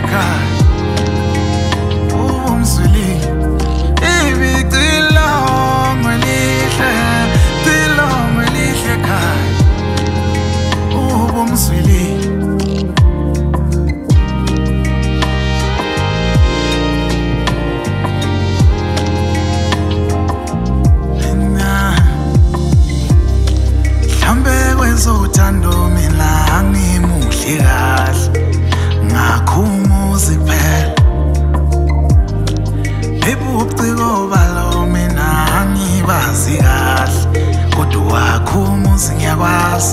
ekhaya umzwili ibicilongo elihle cilongo elihle ekhaya umzwili uthando mina angimuhle kahle ngakhumuzi phela ebuciko balo mina angibazi kahle kodwa wakhumuzi ngiyakwazi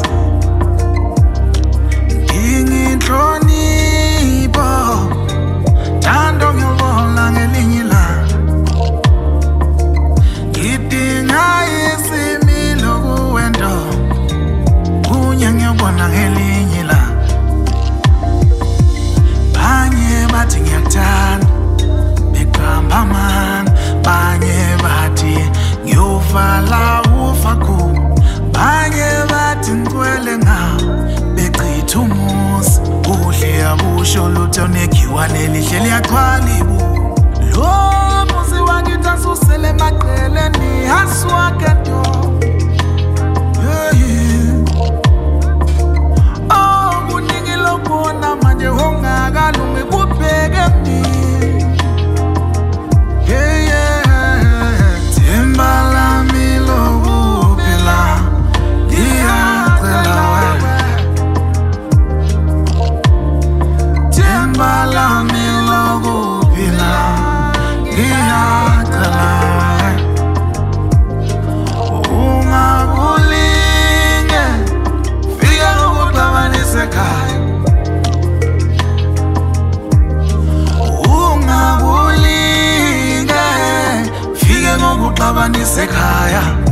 nginhlonipho thando ngiyobona ngelinye ilanga ngidinga isimilo kuwendo ngiyabona ngelinye la banye bathi ngiyakuthanda beqamba man banye bathi ngiyovala ufa ku banye bathi ngcwele ngawo bechitha umuzi kuhle abusho lutho nekhiwane lihle liyaxhwala ibu lo muzi wangithi asusele emaqeleni aswake nto Sekhaya